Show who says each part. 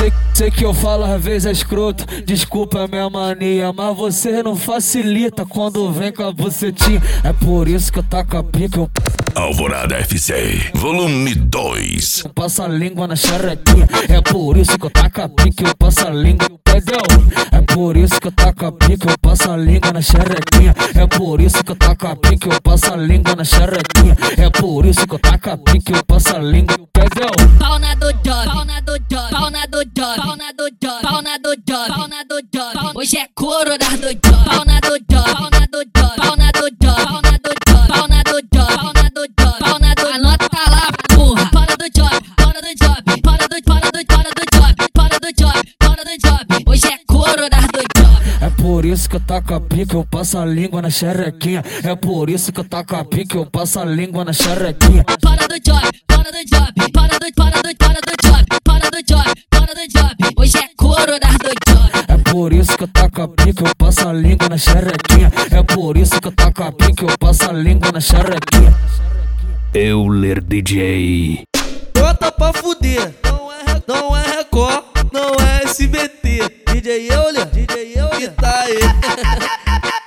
Speaker 1: Sei que eu falo às vezes é escroto, desculpa a minha mania, mas você não facilita quando vem com a bucetinha. É por isso que eu taco a pica, eu
Speaker 2: Alvorada FC, volume 2.
Speaker 1: passo a língua na xerequinha. É por isso que eu taco a pica, eu passo a língua, entendeu? É por isso que eu taco a pica, eu passo a língua na xerequinha. É por isso que eu taco a pica, eu passo a língua na xerequinha. É por isso que eu taco a pica, eu passo a língua, entendeu?
Speaker 3: Pau na do job, pau na do job, pau na do job, pau na do job, pau na do job, pau na do job. Hoje é couro das do job, pau na do job, pau na do job, pau na do job, pau na do job, pau na do job, pau na do job, pau na do. Anota tá lá, porra. Pau na do job, pau na do job, pau na do job, pau na do job, pau na do job. Hoje é couro das do job.
Speaker 1: É por isso que eu taco a pica, eu passo a língua na xerequinha. É por isso que eu taco a pica, eu passo a língua na xerequinha.
Speaker 3: Pau na do job, pau na do job, pau na do job, pau na do job, pau na do job. Hoje é couro das do job.
Speaker 1: É por isso que eu taco a pica, eu passo a língua na xerequinha. É por isso que eu taco a pica, eu passo a língua na xerequinha.
Speaker 2: Euler DJ.
Speaker 4: Bota pra fuder, não é Record, não é SBT. DJ Euler, que tá aí.